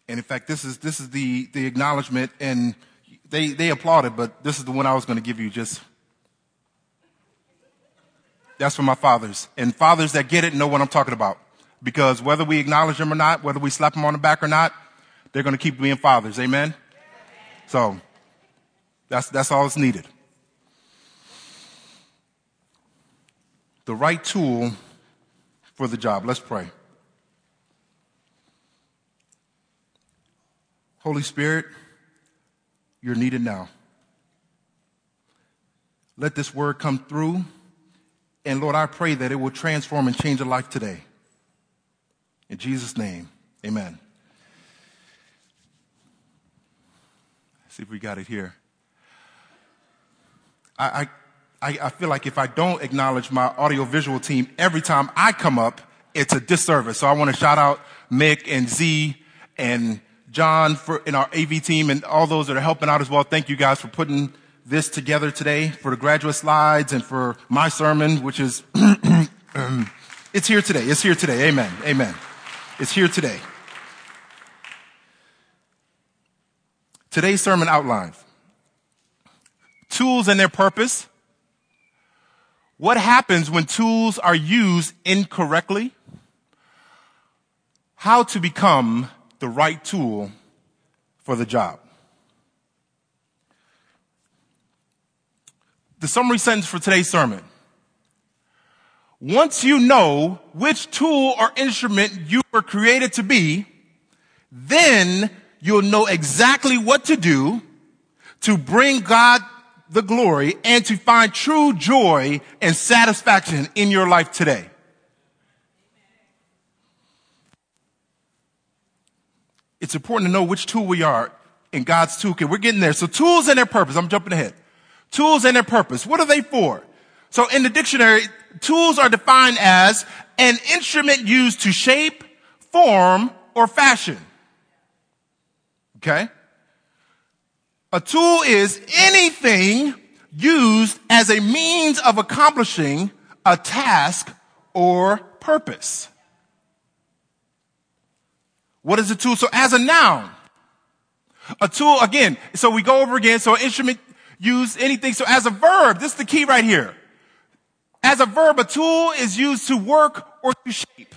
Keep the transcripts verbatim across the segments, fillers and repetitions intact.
And in fact, this is this is the the acknowledgement, and they they applauded, but this is the one I was going to give you. Just that's for my fathers, and fathers that get it know what I'm talking about. Because whether we acknowledge them or not, whether we slap them on the back or not, they're going to keep being fathers. Amen. So that's that's all that's needed. The right tool for the job. Let's pray. Holy Spirit, you're needed now. Let this word come through. And Lord, I pray that it will transform and change a life today. In Jesus' name, amen. Let's see if we got it here. I, I, I feel like if I don't acknowledge my audiovisual team every time I come up, it's a disservice. So I want to shout out Mick and Z and John for in our A V team and all those that are helping out as well. Thank you guys for putting this together today, for the graduate slides and for my sermon, which is, um, it's here today. It's here today. Amen. Amen. It's here today. Today's sermon outlines tools and their purpose. What happens when tools are used incorrectly? How to become the right tool for the job. The summary sentence for today's sermon. Once you know which tool or instrument you were created to be, then you'll know exactly what to do to bring God the glory and to find true joy and satisfaction in your life today. It's important to know which tool we are in God's toolkit. We're getting there. So tools and their purpose. I'm jumping ahead. Tools and their purpose. What are they for? So in the dictionary, tools are defined as an instrument used to shape, form, or fashion. Okay? A tool is anything used as a means of accomplishing a task or purpose. What is a tool? So as a noun, a tool, again, so we go over again. So an instrument used anything. So as a verb, this is the key right here. As a verb, a tool is used to work or to shape.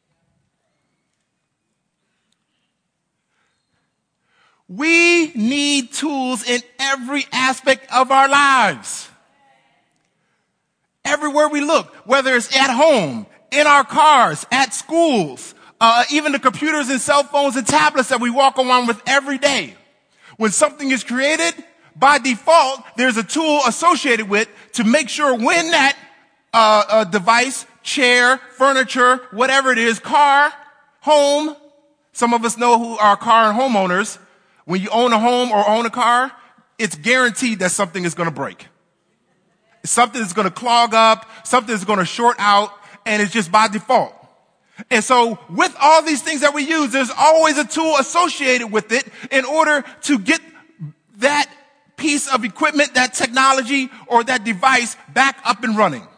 We need tools in every aspect of our lives. Everywhere we look, whether it's at home, in our cars, at schools, uh, even the computers and cell phones and tablets that we walk around with every day. When something is created, by default, there's a tool associated with to make sure when that uh, uh, device, chair, furniture, whatever it is, car, home, some of us know who are car and homeowners. When you own a home or own a car, it's guaranteed that something is going to break. Something is going to clog up, something is going to short out, and it's just by default. And so with all these things that we use, there's always a tool associated with it in order to get that piece of equipment, that technology, or that device back up and running.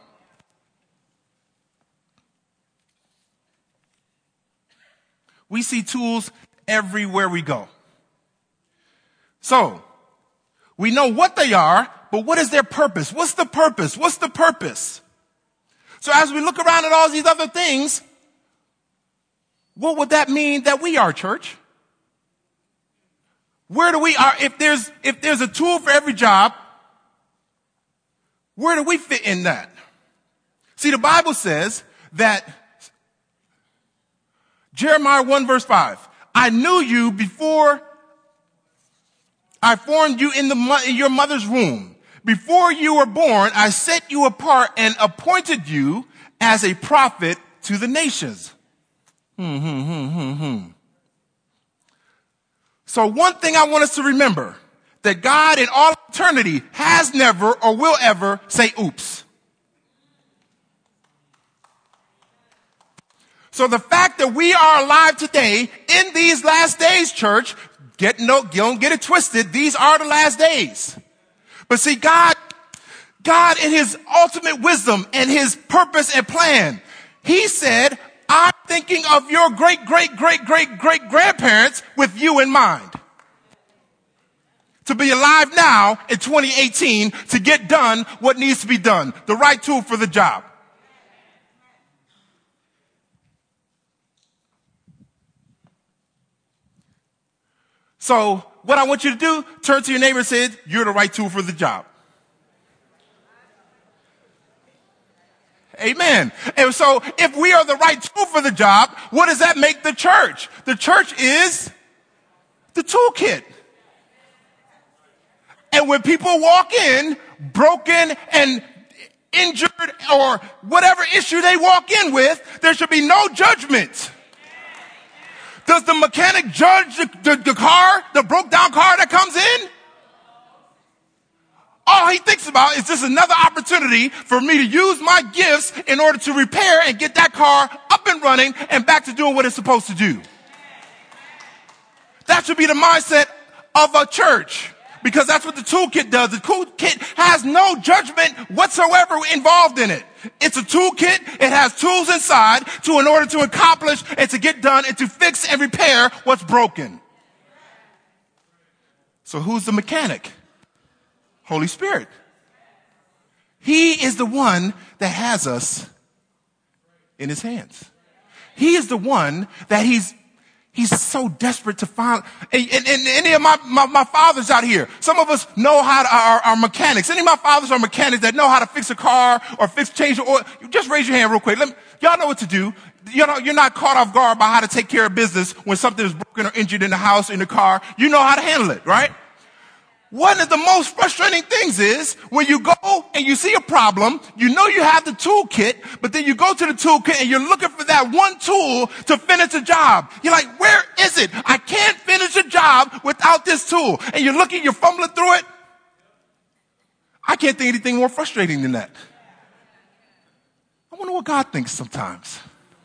We see tools everywhere we go. So, we know what they are, but what is their purpose? What's the purpose? What's the purpose? So as we look around at all these other things, what would that mean that we are, church? Where do we are? If there's, if there's a tool for every job, where do we fit in that? See, the Bible says that Jeremiah one verse five, I knew you before I formed you in the in your mother's womb. Before you were born, I set you apart and appointed you as a prophet to the nations. Hmm, hmm, hmm, hmm, hmm. So one thing I want us to remember, that God in all eternity has never or will ever say oops. So the fact that we are alive today in these last days, church, get no, don't get it twisted. These are the last days. But see, God, God in his ultimate wisdom and his purpose and plan, he said, I'm thinking of your great, great, great, great, great grandparents with you in mind. To be alive now in twenty eighteen to get done what needs to be done. The right tool for the job. So what I want you to do, turn to your neighbor and say, you're the right tool for the job. Amen. And so if we are the right tool for the job, what does that make the church? The church is the toolkit. And when people walk in broken and injured or whatever issue they walk in with, there should be no judgment. Does the mechanic judge the, the, the car, the broke down car that comes in? All he thinks about is this another opportunity for me to use my gifts in order to repair and get that car up and running and back to doing what it's supposed to do. That should be the mindset of a church. Because that's what the toolkit does. The toolkit has no judgment whatsoever involved in it. It's a toolkit. It has tools inside to, in order to accomplish and to get done and to fix and repair what's broken. So who's the mechanic? Holy Spirit. He is the one that has us in his hands. He is the one that he's He's so desperate to find. And, and, and any of my, my, my fathers out here, some of us know how to, are, are mechanics. Any of my fathers are mechanics that know how to fix a car or fix, change the oil. Just raise your hand real quick. Let me, y'all know what to do. You know, you're not caught off guard by how to take care of business when something is broken or injured in the house, in the car. You know how to handle it, right? One of the most frustrating things is when you go and you see a problem, you know you have the toolkit, but then you go to the toolkit and you're looking for that one tool to finish the job. You're like, where is it? I can't finish a job without this tool. And you're looking, you're fumbling through it. I can't think of anything more frustrating than that. I wonder what God thinks sometimes.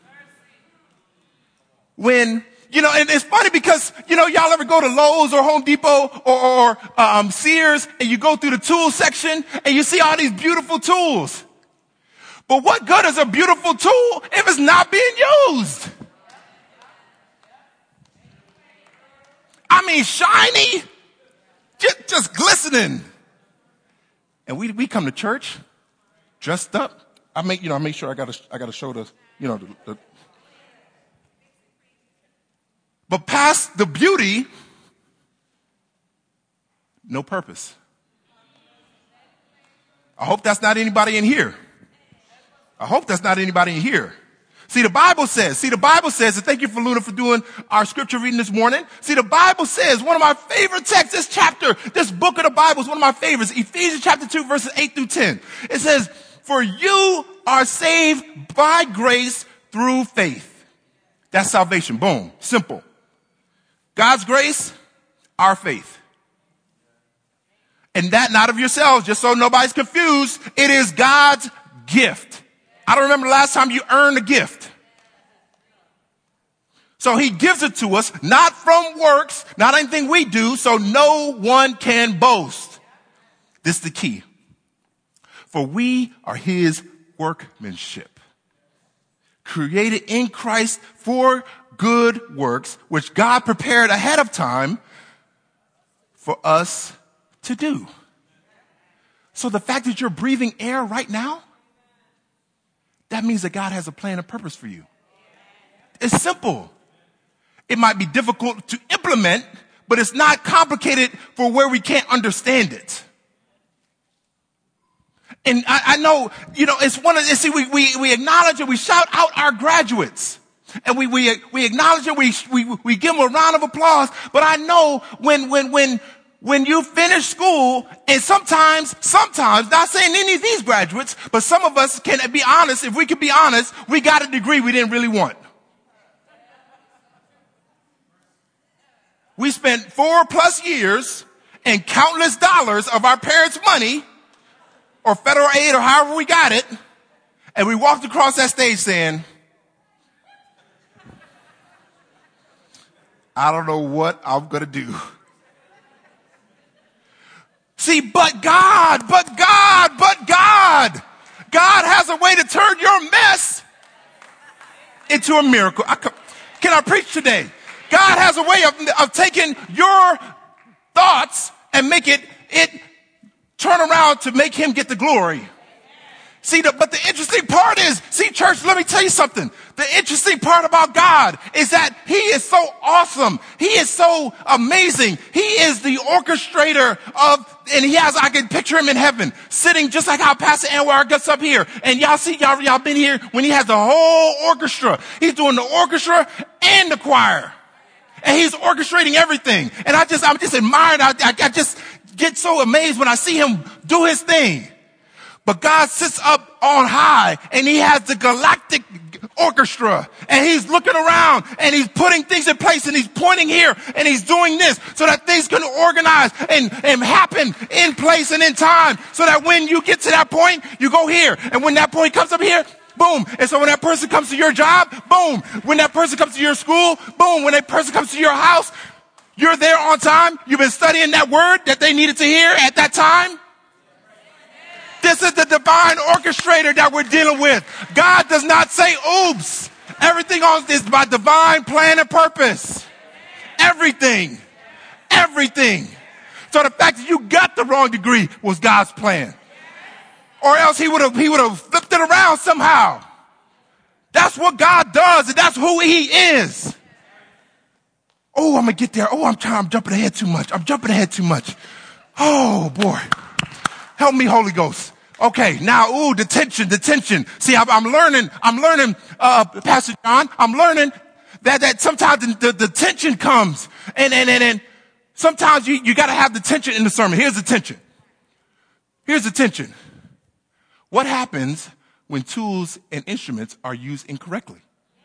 When You know, and it's funny because, you know, y'all ever go to Lowe's or Home Depot or, or um, Sears and you go through the tool section and you see all these beautiful tools. But what good is a beautiful tool if it's not being used? I mean, shiny, just, just glistening. And we, we come to church dressed up. I make, you know, I make sure I got to, I got to show the, you know, the, the But past the beauty, no purpose. I hope that's not anybody in here. I hope that's not anybody in here. See, the Bible says, see, the Bible says, and thank you for Luna for doing our scripture reading this morning. See, the Bible says, one of my favorite texts, this chapter, this book of the Bible is one of my favorites. Ephesians chapter two, verses eight through ten. It says, for you are saved by grace through faith. That's salvation. Boom. Simple. God's grace, our faith. And that not of yourselves, just so nobody's confused. It is God's gift. I don't remember the last time you earned a gift. So he gives it to us, not from works, not anything we do, so no one can boast. This is the key. For we are his workmanship, created in Christ for good works, which God prepared ahead of time for us to do. So the fact that you're breathing air right now, that means that God has a plan and purpose for you. It's simple. It might be difficult to implement, but it's not complicated for where we can't understand it. And I, I know, you know, it's one of, see, we, we, we acknowledge and we shout out our graduates. And we, we, we acknowledge it, we, we, we give them a round of applause. But I know when, when, when, when you finish school, and sometimes, sometimes, not saying any of these graduates, but some of us can be honest, if we can be honest, we got a degree we didn't really want. We spent four plus years and countless dollars of our parents' money, or federal aid, or however we got it, and we walked across that stage saying, I don't know what I'm going to do. See, but God, but God, but God. God has a way to turn your mess into a miracle. I, can I preach today? God has a way of, of taking your thoughts and make it, it turn around to make him get the glory. See, the, but the interesting part is, see, church, let me tell you something. The interesting part about God is that he is so awesome. He is so amazing. He is the orchestrator of, and he has, I can picture him in heaven, sitting just like how Pastor Anwar gets up here. And y'all see, y'all, y'all been here when he has the whole orchestra. He's doing the orchestra and the choir. And he's orchestrating everything. And I just, I'm just admired. I, I, I just get so amazed when I see him do his thing. But God sits up on high and he has the galactic orchestra and he's looking around and he's putting things in place and he's pointing here and he's doing this so that things can organize and, and happen in place and in time so that when you get to that point, you go here. And when that point comes up here, boom. And so when that person comes to your job, boom. When that person comes to your school, boom. When that person comes to your house, you're there on time. You've been studying that word that they needed to hear at that time. This is the divine orchestrator that we're dealing with. God does not say, oops. Everything on this by divine plan and purpose. Everything. Everything. So the fact that you got the wrong degree was God's plan. Or else he would have, he would have flipped it around somehow. That's what God does, and that's who he is. Oh, I'm gonna get there. Oh, I'm trying, I'm jumping ahead too much. I'm jumping ahead too much. Oh boy. Help me, Holy Ghost. Okay, now, ooh, detention, detention. See, I'm, I'm learning, I'm learning, uh, Pastor John, I'm learning that, that sometimes the, the, the tension comes. And, and, and, and sometimes you, you gotta have the tension in the sermon. Here's the tension. Here's the tension. What happens when tools and instruments are used incorrectly?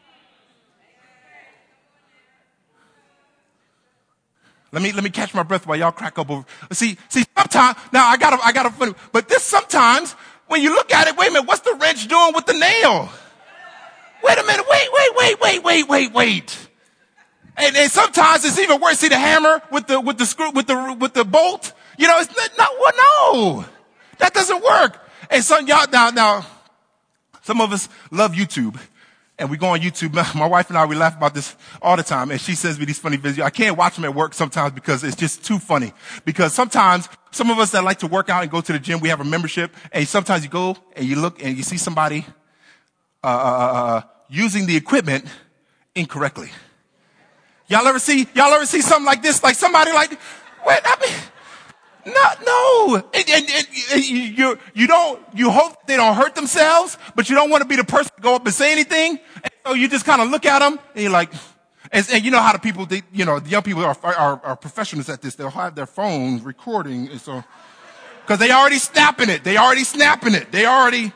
Let me, let me catch my breath while y'all crack up over. See, see, sometimes, now I gotta, I gotta, but this sometimes, when you look at it, wait a minute, what's the wrench doing with the nail? Wait a minute, wait, wait, wait, wait, wait, wait, wait. And, and sometimes it's even worse. See the hammer with the, with the screw, with the, with the bolt? You know, it's not, not well, no, that doesn't work. And some y'all, now, now, some of us love YouTube. And we go on YouTube. My wife and I, we laugh about this all the time. And she sends me these funny videos. I can't watch them at work sometimes because it's just too funny. Because sometimes some of us that like to work out and go to the gym, we have a membership. And sometimes you go and you look and you see somebody uh, uh, using the equipment incorrectly. Y'all ever see? Y'all ever see something like this? Like somebody like, wait, I mean. No, no. And, and, and, and you, you don't, you hope they don't hurt themselves, but you don't want to be the person to go up and say anything. And so you just kind of look at them and you're like, and, and you know how the people, they, you know, the young people are, are, are professionals at this. They'll have their phones recording. And so, cause they already snapping it. They already snapping it. They already,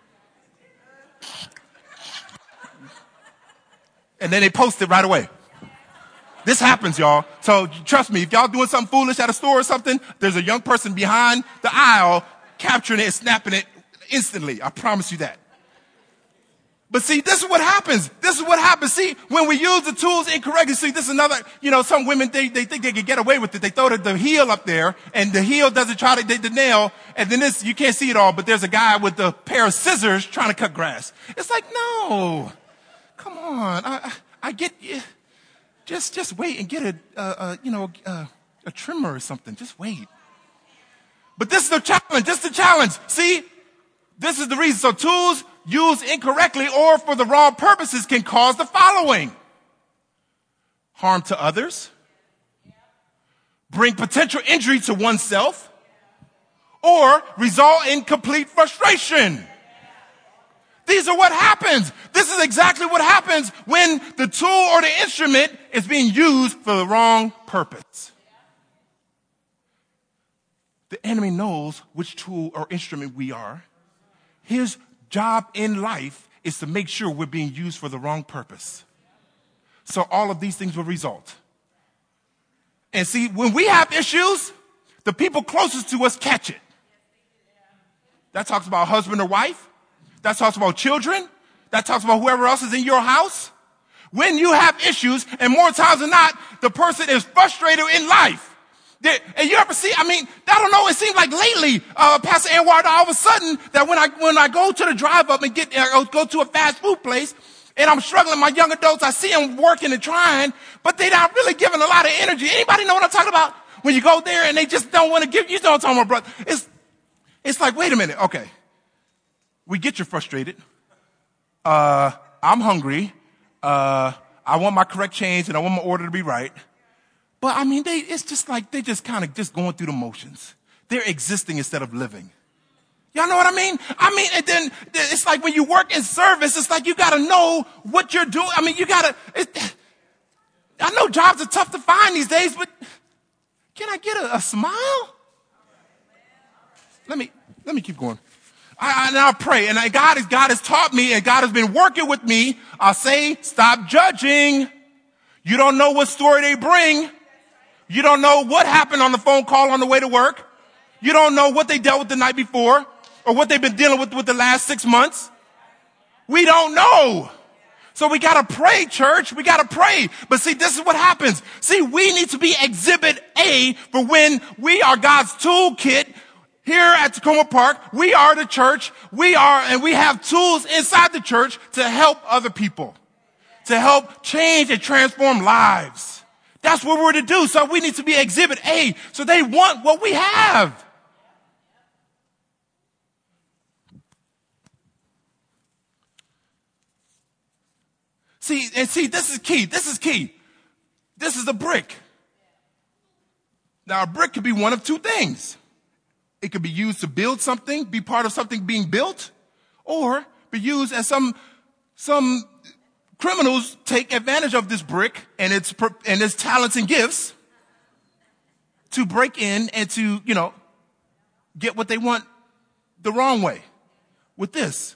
and then they post it right away. This happens, y'all. So trust me, if y'all doing something foolish at a store or something, there's a young person behind the aisle capturing it and snapping it instantly. I promise you that. But see, this is what happens. This is what happens. See, when we use the tools incorrectly, see, this is another, you know, some women, they, they think they can get away with it. They throw the, the heel up there and the heel doesn't try to, they, the nail. And then this, you can't see it all, but there's a guy with a pair of scissors trying to cut grass. It's like, no, come on. I, I, I get you. Just, just wait and get a, uh, uh, you know, uh, a trimmer or something. Just wait. But this is the challenge. This is the challenge. See, this is the reason. So tools used incorrectly or for the wrong purposes can cause the following: harm to others, bring potential injury to oneself, or result in complete frustration. These are what happens. This is exactly what happens when the tool or the instrument is being used for the wrong purpose. The enemy knows which tool or instrument we are. His job in life is to make sure we're being used for the wrong purpose. So all of these things will result. And see, when we have issues, the people closest to us catch it. That talks about husband or wife. That talks about children. That talks about whoever else is in your house. When you have issues, and more times than not, the person is frustrated in life. They, and you ever see, I mean, I don't know, it seems like lately, uh, Pastor Anwar, all of a sudden, that when I, when I go to the drive up and get, uh, go to a fast food place, And I'm struggling. My young adults, I see them working and trying, but they're not really giving a lot of energy. Anybody know what I'm talking about? When you go there and they just don't want to give, you know what I'm talking about, brother. It's, it's like, wait a minute. Okay. We get you frustrated. Uh, I'm hungry. Uh, I want my correct change and I want my order to be right. But I mean, they, it's just like, they just kind of just going through the motions. They're existing instead of living. Y'all know what I mean? I mean, and then it's like when you work in service, it's like you got to know what you're doing. I mean, you got to, I know jobs are tough to find these days, but can I get a, a smile? Let me, let me keep going. I, I now pray, and I, God, is, God has taught me, and God has been working with me. I'll say, stop judging. You don't know what story they bring. You don't know what happened on the phone call on the way to work. You don't know what they dealt with the night before or what they've been dealing with with the last six months. We don't know. So we got to pray, church. We got to pray. But see, this is what happens. See, we need to be exhibit A for when we are God's toolkit. Here at Tacoma Park, we are the church. We are, and we have tools inside the church to help other people, to help change and transform lives. That's what we're to do. So we need to be exhibit A. So they want what we have. See, and see, this is key. This is key. This is a brick. Now, a brick could be one of two things. It could be used to build something, be part of something being built, or be used as some, some criminals take advantage of this brick and its, and its talents and gifts to break in and to, you know, get what they want the wrong way with this.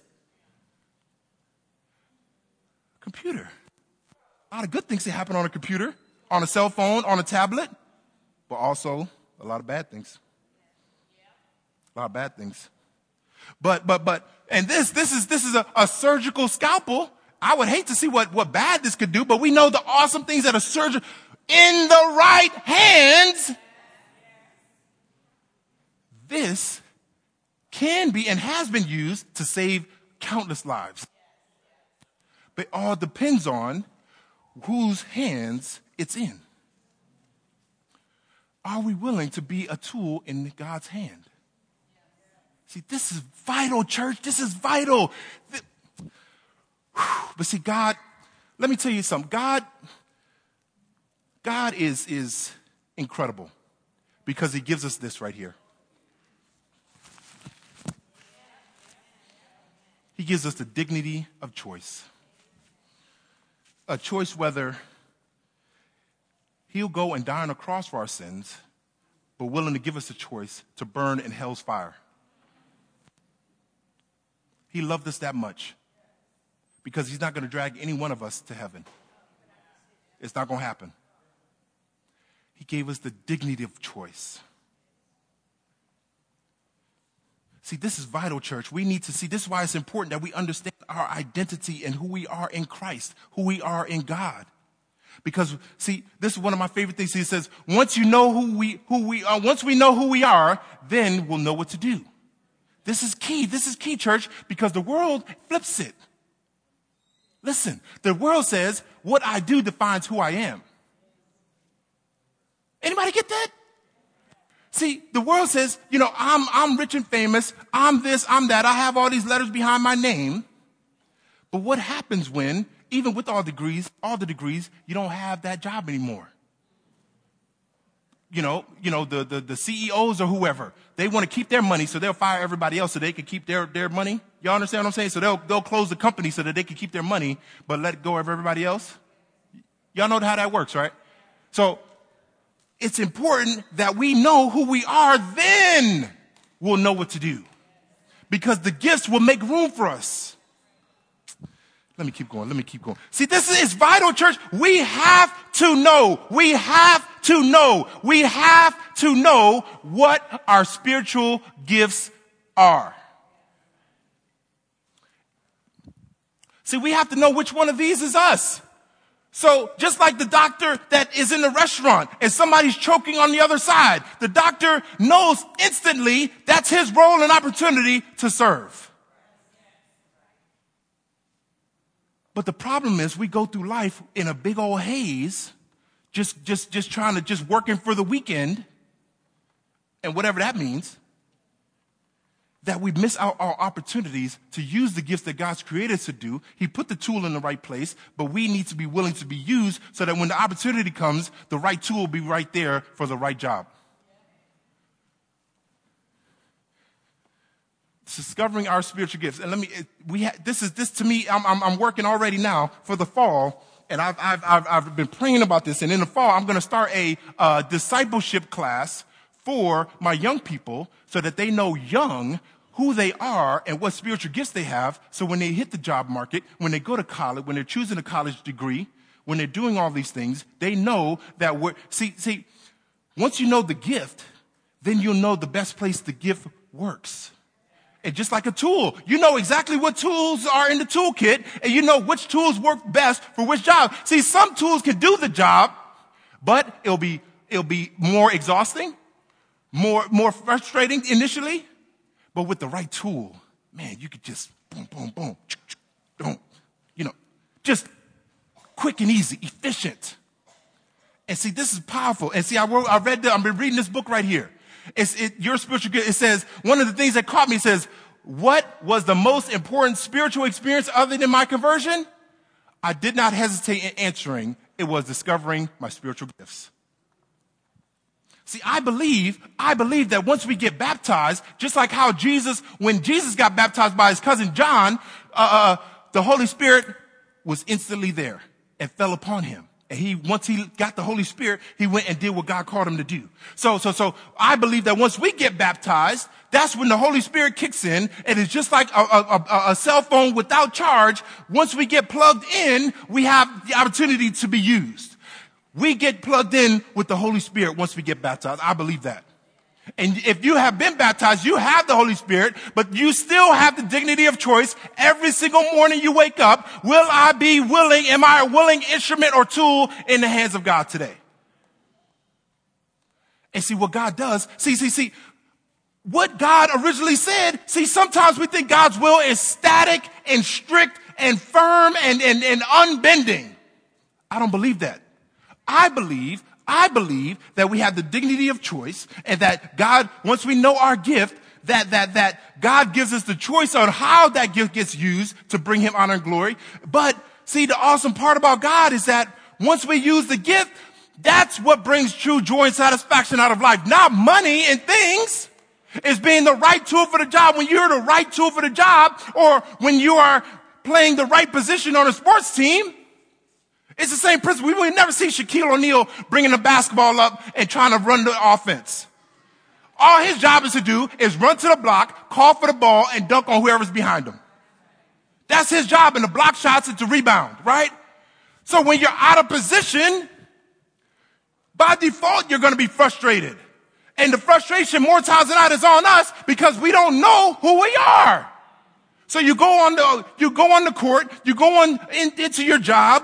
Computer. A lot of good things that happen on a computer, on a cell phone, on a tablet, but also a lot of bad things. A lot of bad things. But, but, but, and this, this is, this is a, a surgical scalpel. I would hate to see what, what bad this could do, but we know the awesome things that a surgeon in the right hands. This can be and has been used to save countless lives. But it all depends on whose hands it's in. Are we willing to be a tool in God's hand? See, this is vital, church. This is vital. But see, God, let me tell you something. God, God is, is incredible because he gives us this right here. He gives us the dignity of choice. A choice whether he'll go and die on a cross for our sins, but willing to give us a choice to burn in hell's fire. He loved us that much because he's not going to drag any one of us to heaven. It's not going to happen. He gave us the dignity of choice. See, this is vital, church. We need to see, this is why it's important that we understand our identity and who we are in Christ, who we are in God. Because, see, this is one of my favorite things. He says, once you know who we, who we are, once we know who we are, then we'll know what to do. This is key. This is key, church, because the world flips it. Listen, the world says what I do defines who I am. Anybody get that? See, the world says, you know, I'm, I'm rich and famous. I'm this, I'm that. I have all these letters behind my name. But what happens when, even with all degrees, all the degrees, you don't have that job anymore? You know, you know, the, the, the C E Os or whoever, they want to keep their money, so they'll fire everybody else so they can keep their, their money. Y'all understand what I'm saying? So they'll, they'll close the company so that they can keep their money, but let go of everybody else. Y'all know how that works, right? So it's important that we know who we are, then we'll know what to do. Because the gifts will make room for us. Let me keep going. Let me keep going. See, this is vital, church. We have to know. We have to know. We have to know what our spiritual gifts are. See, we have to know which one of these is us. So just like the doctor that is in the restaurant and somebody's choking on the other side, the doctor knows instantly that's his role and opportunity to serve. But the problem is we go through life in a big old haze, just, just, just trying to, just working for the weekend, and whatever that means, that we miss out our opportunities to use the gifts that God's created us to do. He put the tool in the right place, but we need to be willing to be used so that when the opportunity comes, the right tool will be right there for the right job. Discovering our spiritual gifts. And let me, we ha, this is, this to me, I'm, I'm, I'm working already now for the fall, and I've, I've, I've, I've been praying about this. And in the fall, I'm going to start a uh, discipleship class for my young people so that they know young who they are and what spiritual gifts they have. So when they hit the job market, when they go to college, when they're choosing a college degree, when they're doing all these things, they know that we're, see, see, once you know the gift, then you'll know the best place the gift works. And just like a tool, you know exactly what tools are in the toolkit, and you know which tools work best for which job. See, some tools can do the job, but it'll be, it'll be more exhausting, more, more frustrating initially. But with the right tool, man, you could just boom, boom, boom, boom, you know, just quick and easy, efficient. And see, this is powerful. And see, I wrote, I read, the, I've been reading this book right here. It's it, your spiritual gift. It says, one of the things that caught me says, what was the most important spiritual experience other than my conversion? I did not hesitate in answering. It was discovering my spiritual gifts. See, I believe, I believe that once we get baptized, just like how Jesus, when Jesus got baptized by his cousin John, uh, the Holy Spirit was instantly there and fell upon him. And he, once he got the Holy Spirit, he went and did what God called him to do. So, so, so I believe that once we get baptized, that's when the Holy Spirit kicks in. And it's just like a, a, a, a cell phone without charge. Once we get plugged in, we have the opportunity to be used. We get plugged in with the Holy Spirit once we get baptized. I believe that. And if you have been baptized, you have the Holy Spirit, but you still have the dignity of choice. Every single morning you wake up, will I be willing? Am I a willing instrument or tool in the hands of God today? And see what God does. See, see, see, what God originally said. See, sometimes we think God's will is static and strict and firm and, and, and unbending. I don't believe that. I believe I believe that we have the dignity of choice and that God, once we know our gift, that, that, that God gives us the choice on how that gift gets used to bring him honor and glory. But see, the awesome part about God is that once we use the gift, that's what brings true joy and satisfaction out of life. Not money and things. It's being the right tool for the job. When you're the right tool for the job, or when you are playing the right position on a sports team, it's the same principle. We would never see Shaquille O'Neal bringing the basketball up and trying to run the offense. All his job is to do is run to the block, call for the ball, and dunk on whoever's behind him. That's his job, and the block shots and to rebound, right? So when you're out of position, by default, you're going to be frustrated. And the frustration more times than not is on us because we don't know who we are. So you go on the, you go on the court, you go on in, into your job,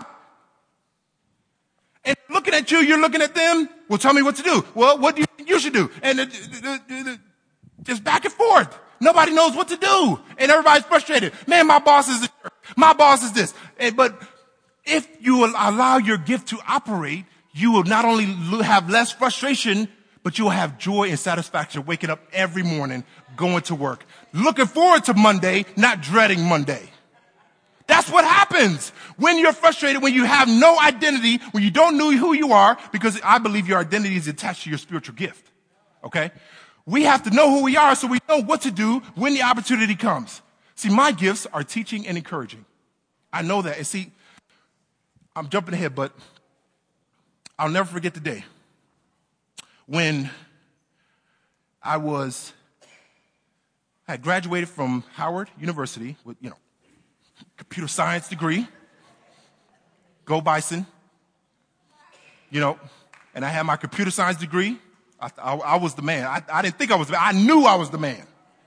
and looking at you, you're looking at them. Well, tell me what to do. Well, what do you think you should do? And uh, uh, uh, just back and forth. Nobody knows what to do. And everybody's frustrated. Man, my boss is this. My boss is this. And, but if you will allow your gift to operate, you will not only have less frustration, but you will have joy and satisfaction waking up every morning, going to work. Looking forward to Monday, not dreading Monday. That's what happens when you're frustrated, when you have no identity, when you don't know who you are, because I believe your identity is attached to your spiritual gift. Okay? We have to know who we are so we know what to do when the opportunity comes. See, my gifts are teaching and encouraging. I know that. And see, I'm jumping ahead, but I'll never forget the day when I was, I had graduated from Howard University with, you know, computer science degree. Go Bison. You know, and I had my computer science degree. I, I, I was the man. I, I didn't think I was the man. I knew I was the man.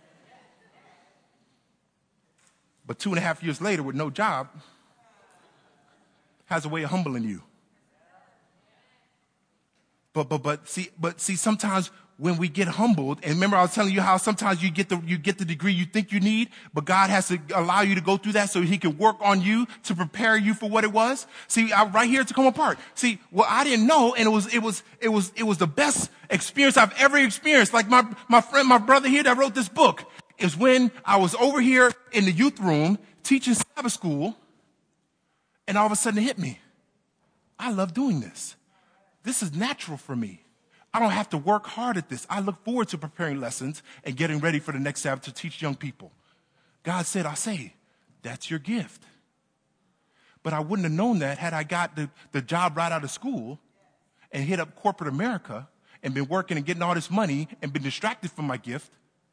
But two and a half years later with no job has a way of humbling you. But, but, but see, but see, sometimes when we get humbled, and remember I was telling you how sometimes you get the, you get the degree you think you need, but God has to allow you to go through that so he can work on you to prepare you for what it was. See, I, right here to come apart. See, well, I didn't know, and it was, it was, it was, it was the best experience I've ever experienced. Like my, my friend, my brother here that wrote this book is when I was over here in the youth room teaching Sabbath school, and all of a sudden it hit me. I love doing this. This is natural for me. I don't have to work hard at this. I look forward to preparing lessons and getting ready for the next Sabbath to teach young people. God said, I say, that's your gift. But I wouldn't have known that had I got the, the job right out of school and hit up corporate America and been working and getting all this money and been distracted from my gift.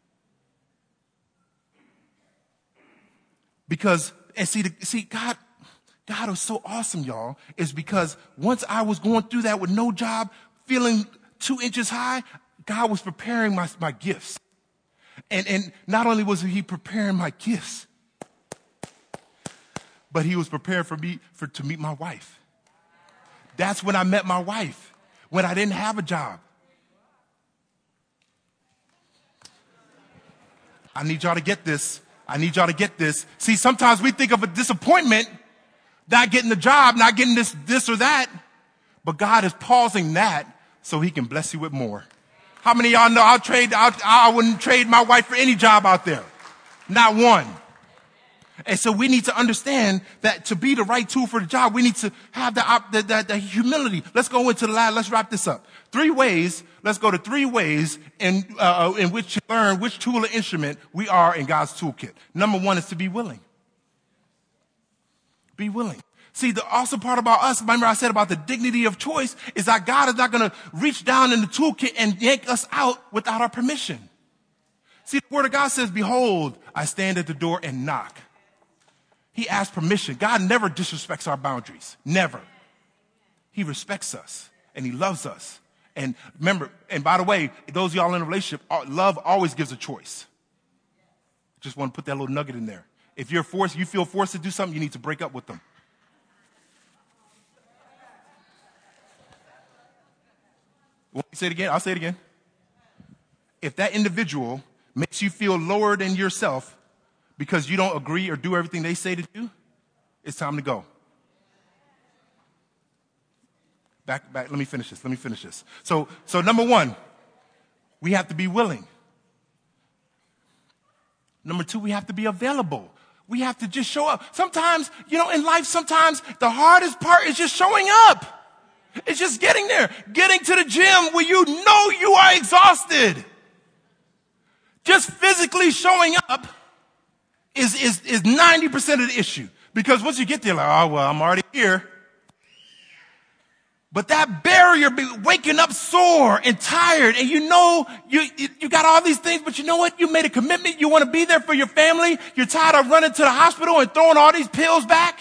Because, and see, the, see, God, God was so awesome, y'all, is because once I was going through that with no job, feeling two inches high, God was preparing my, my gifts. And, and not only was he preparing my gifts, but he was preparing for me for, to meet my wife. That's when I met my wife, when I didn't have a job. I need y'all to get this. I need y'all to get this. See, sometimes we think of a disappointment, not getting the job, not getting this, this or that, but God is pausing that so he can bless you with more. How many of y'all know I'll trade, I'll, I wouldn't trade my wife for any job out there? Not one. And so we need to understand that to be the right tool for the job, we need to have the, the, the, the humility. Let's go into the lab. Let's wrap this up. Three ways. Let's go to three ways in, uh, in which to learn which tool or instrument we are in God's toolkit. Number one is to be willing. Be willing. See, the awesome part about us, remember I said about the dignity of choice, is that God is not going to reach down in the toolkit and yank us out without our permission. See, the word of God says, behold, I stand at the door and knock. He asks permission. God never disrespects our boundaries. Never. He respects us and he loves us. And remember, and by the way, those of y'all in a relationship, love always gives a choice. Just want to put that little nugget in there. If you're forced, you feel forced to do something, you need to break up with them. Want me to say it again? I'll say it again. If that individual makes you feel lower than yourself because you don't agree or do everything they say to do, it's time to go. Back, back, let me finish this. Let me finish this. So, so number one, we have to be willing. Number two, we have to be available. We have to just show up. Sometimes, you know, in life, sometimes the hardest part is just showing up. It's just getting there, getting to the gym where you know you are exhausted. Just physically showing up is, is, is ninety percent of the issue. Because once you get there, like, oh, well, I'm already here. But that barrier, waking up sore and tired, and you know you, you got all these things, but you know what? You made a commitment. You want to be there for your family. You're tired of running to the hospital and throwing all these pills back.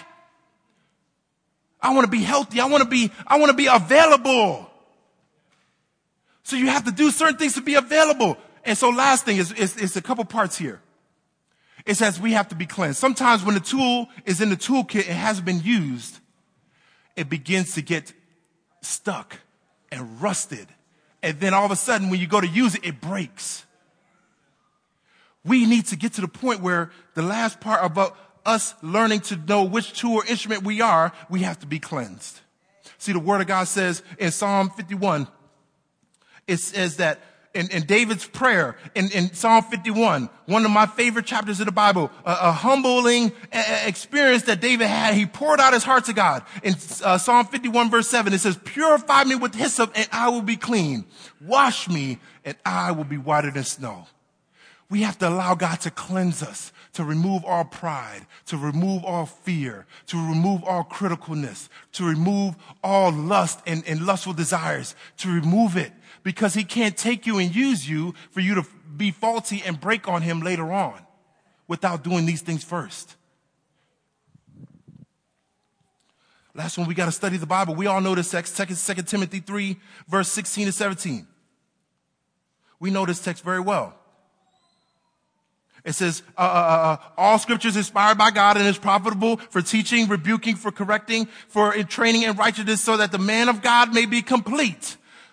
I want to be healthy. I want to be, I want to be available. So you have to do certain things to be available. And so last thing is, is, is a couple parts here. It says we have to be cleansed. Sometimes when the tool is in the toolkit and hasn't been used, it begins to get stuck and rusted. And then all of a sudden when you go to use it, it breaks. We need to get to the point where the last part about us learning to know which tool or instrument we are, we have to be cleansed. See, the word of God says in Psalm fifty-one, it says that in, in David's prayer in, in Psalm fifty-one, one of my favorite chapters of the Bible, a, a humbling a, experience that David had. He poured out his heart to God. In uh, Psalm fifty-one verse seven, it says, purify me with hyssop and I will be clean. Wash me and I will be whiter than snow. We have to allow God to cleanse us, to remove all pride, to remove all fear, to remove all criticalness, to remove all lust and, and lustful desires, to remove it, because he can't take you and use you for you to be faulty and break on him later on without doing these things first. Last one, we got to study the Bible. We all know this text, Second Timothy three, verse sixteen to seventeen. We know this text very well. It says, uh, uh, uh, all scripture is inspired by God and is profitable for teaching, rebuking, for correcting, for training in righteousness, so that the man of God may be complete,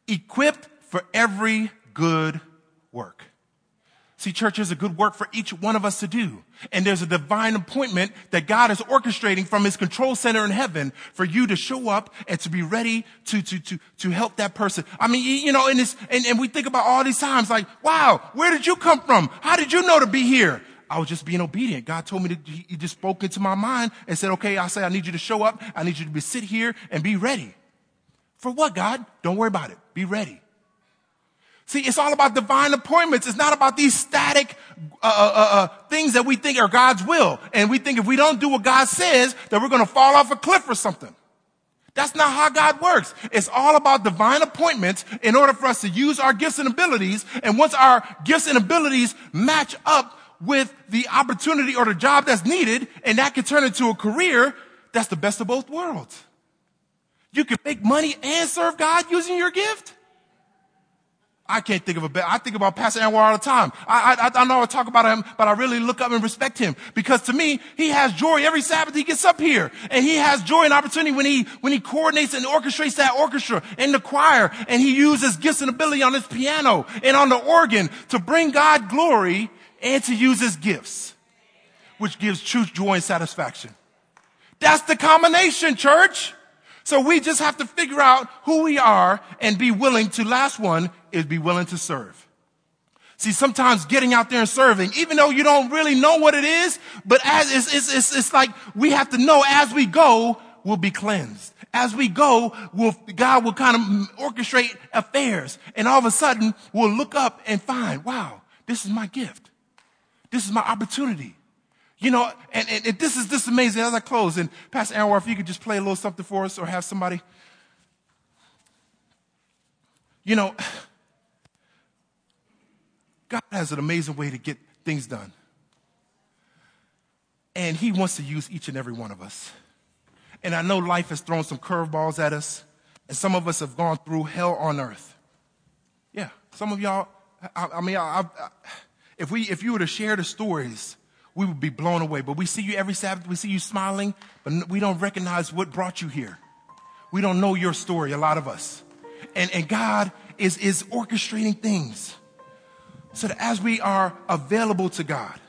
equipped for every good work. See, church, there's a good work for each one of us to do. And there's a divine appointment that God is orchestrating from his control center in heaven for you to show up and to be ready to, to, to, to help that person. I mean, you know, in this, and, and we think about all these times like, wow, where did you come from? How did you know to be here? I was just being obedient. God told me to, he just spoke into my mind and said, okay, I say, I need you to show up. I need you to be, sit here and be ready. For what, God? Don't worry about it. Be ready. See, it's all about divine appointments. It's not about these static uh, uh, uh, things that we think are God's will. And we think if we don't do what God says, that we're going to fall off a cliff or something. That's not how God works. It's all about divine appointments in order for us to use our gifts and abilities. And once our gifts and abilities match up with the opportunity or the job that's needed, and that can turn into a career, that's the best of both worlds. You can make money and serve God using your gift. I can't think of a better. I think about Pastor Anwar all the time. I, I, I know I talk about him, but I really look up and respect him because to me, he has joy every Sabbath he gets up here. And he has joy and opportunity when he, when he coordinates and orchestrates that orchestra and the choir. And he uses gifts and ability on his piano and on the organ to bring God glory and to use his gifts, which gives truth, joy, and satisfaction. That's the combination, church. So we just have to figure out who we are and be willing to, last one is be willing to serve. See, sometimes getting out there and serving, even though you don't really know what it is, but as it's, it's, it's, it's like we have to know as we go, we'll be cleansed. As we go, we'll, God will kind of orchestrate affairs. And all of a sudden, we'll look up and find, wow, this is my gift. This is my opportunity. You know, and, and, and this is this is amazing. As I close, and Pastor Anwar, if you could just play a little something for us or have somebody. You know, God has an amazing way to get things done. And he wants to use each and every one of us. And I know life has thrown some curveballs at us, and some of us have gone through hell on earth. Yeah, some of y'all, I, I mean, I, I, if we if you were to share the stories, we would be blown away. But we see you every Sabbath. We see you smiling, but we don't recognize what brought you here. We don't know your story, a lot of us. And, and God is, is orchestrating things so that as we are available to God,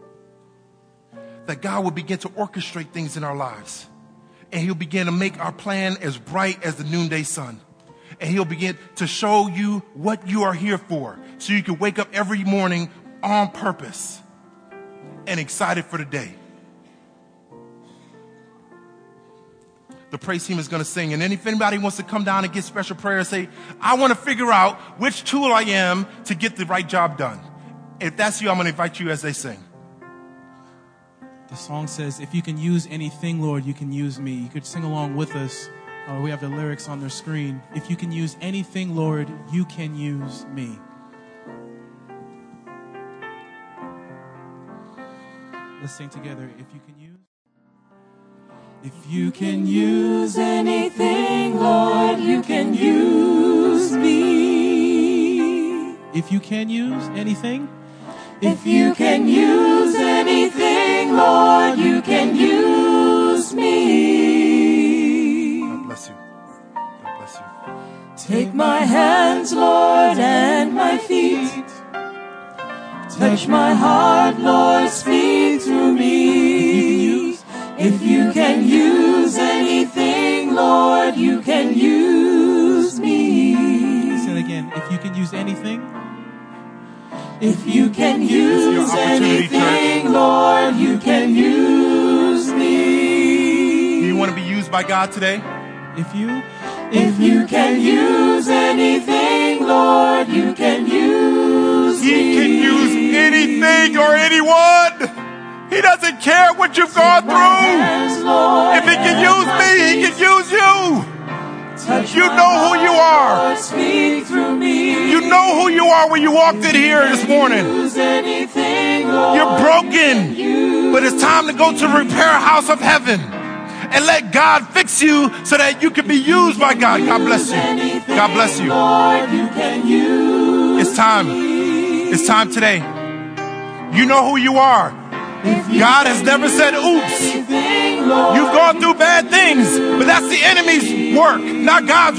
that God will begin to orchestrate things in our lives. And he'll begin to make our plan as bright as the noonday sun. And he'll begin to show you what you are here for so you can wake up every morning on purpose and excited for the day. The praise team is going to sing. And then if anybody wants to come down and get special prayer and say, I want to figure out which tool I am to get the right job done. If that's you, I'm going to invite you as they sing. The song says, if you can use anything, Lord, you can use me. You could sing along with us. Uh, we have the lyrics on their screen. If you can use anything, Lord, you can use me. Let's sing together. If you can use. If you can use anything, Lord, you can use me. If you can use anything. If you can use anything, Lord, you can use me. God bless you. God bless you. Take my hands, Lord, and my feet. Touch my heart, Lord, speak through me. If you can use anything, Lord, you can use me. Say it again. If you can use anything. If you can use anything, church. Lord, you can use me. Do you want to be used by God today? If you, if you can use anything, Lord, you can use he me. He can use anything or anyone. He doesn't care what you've gone through. Hands, Lord, if he can use me, he can use you. Touch you know who you are. Lord, speak through me. You know who you are when you walked in here this morning. Anything, Lord, you're broken, but it's time to go to the repair house of heaven and let God fix you so that you can be used by God. God bless you. God bless you. Lord, you can use it's time. It's time today. You know who you are. God has never said, oops. You've gone through bad things, but that's the enemy's work, not God's work.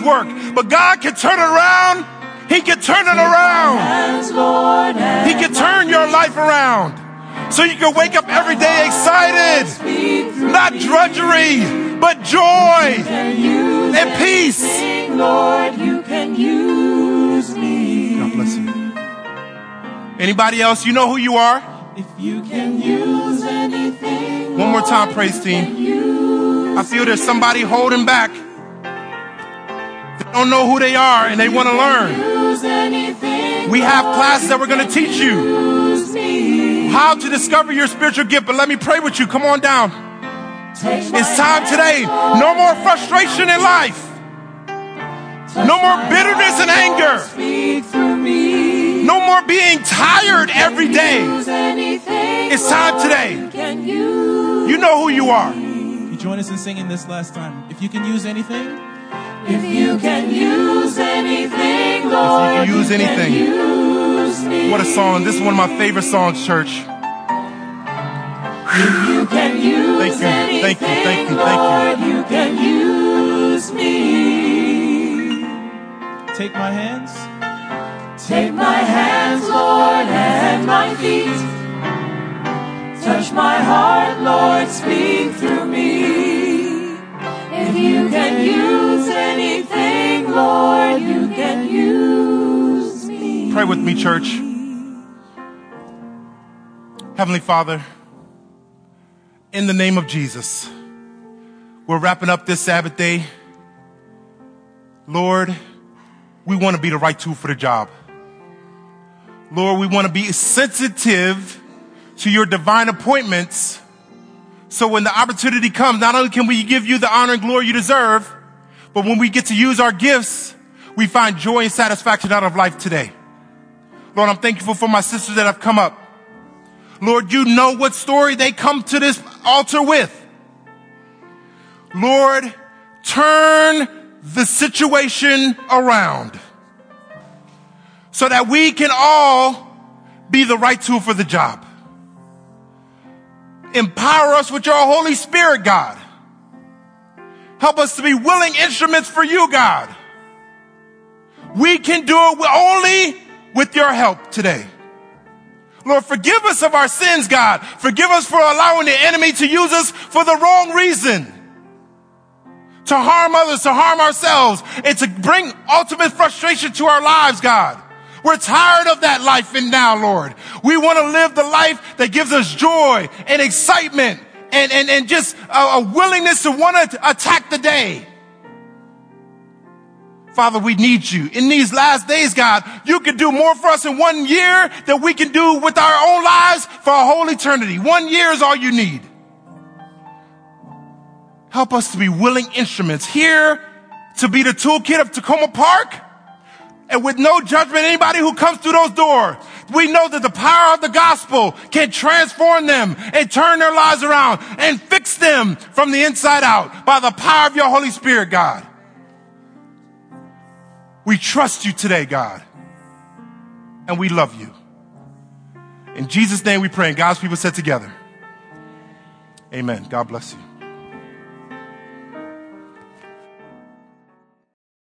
But God can turn it around. He can turn it around. Hands, Lord, He can turn your life around. So you can wake up every day excited. Not drudgery, but joy and peace. Lord, you can use me. God bless you. Anybody else? You know who you are. If you can use anything. One more time, praise team. I feel there's somebody holding back. They don't know who they are and they want to learn. We have classes that we're going to teach you how to discover your spiritual gift. But let me pray with you. Come on down. It's time today. No more frustration in life. No more bitterness and anger. No more being tired every day. It's time today. You know who you are. You join us in singing this last time. If you can use anything. If you can use anything, Lord, if you can use anything. Use me. What a song. This is one of my favorite songs, church. If you can use thank you, anything, thank you, thank you, Lord, thank you. You can use me. Take my hands. Take my hands, Lord, and my feet. Touch my heart, Lord, speak through me. If you can use anything, Lord, you can use me. Pray with me, church. Heavenly Father, in the name of Jesus, we're wrapping up this Sabbath day. Lord, we want to be the right tool for the job. Lord, we want to be sensitive to your divine appointments. So when the opportunity comes, not only can we give you the honor and glory you deserve, but when we get to use our gifts, we find joy and satisfaction out of life today. Lord, I'm thankful for my sisters that have come up. Lord, you know what story they come to this altar with. Lord, turn the situation around so that we can all be the right tool for the job. Empower us with your Holy Spirit, God. Help us to be willing instruments for you, God. We can do it only with your help today. Lord, forgive us of our sins, God. Forgive us for allowing the enemy to use us for the wrong reason. To harm others, to harm ourselves, and to bring ultimate frustration to our lives, God. We're tired of that life and now, Lord. We want to live the life that gives us joy and excitement and, and, and just a, a willingness to want to attack the day. Father, we need you. In these last days, God, you can do more for us in one year than we can do with our own lives for a whole eternity. One year is all you need. Help us to be willing instruments here to be the toolkit of Tacoma Park. And with no judgment, anybody who comes through those doors, we know that the power of the gospel can transform them and turn their lives around and fix them from the inside out by the power of your Holy Spirit, God. We trust you today, God, and we love you. In Jesus' name we pray, and God's people said together, amen. God bless you.